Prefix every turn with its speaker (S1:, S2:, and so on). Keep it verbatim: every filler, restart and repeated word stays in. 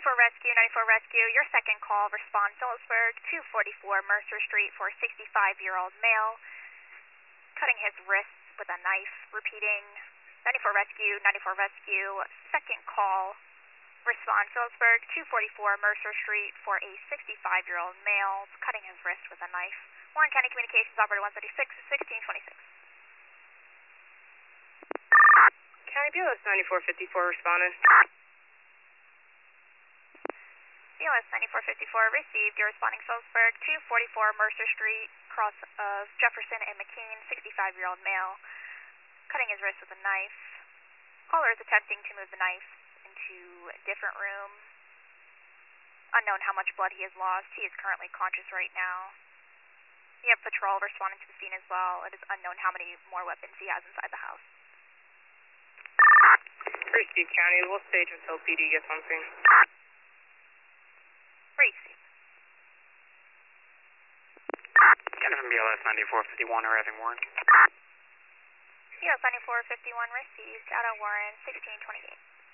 S1: ninety-four Rescue, ninety-four Rescue, your second call, respond Phillipsburg, two forty-four Mercer Street for a sixty-five-year-old male, cutting his wrists with a knife. Repeating, ninety-four Rescue, ninety-four Rescue, second call, respond Phillipsburg, two forty-four Mercer Street for a sixty-five-year-old male, cutting his wrist with a knife. Warren County Communications, operator one thirty-six, sixteen twenty-six.
S2: County B L S ninety-four fifty-four responding.
S1: B L S ninety-four fifty-four received. You're responding Phillipsburg, two forty-four Mercer Street, cross of Jefferson and McKean, sixty-five-year-old male, cutting his wrist with a knife. Caller is attempting to move the knife into a different room. Unknown how much blood he has lost. He is currently conscious right now. We have patrol responding to the scene as well. It is unknown how many more weapons he has inside the house.
S2: Receive County, we'll stage until P D gets on scene.
S1: Receive.
S3: County from B L S ninety-four fifty-one arriving Warren.
S1: B L S ninety-four fifty-one received, out of Warren, sixteen twenty-eight.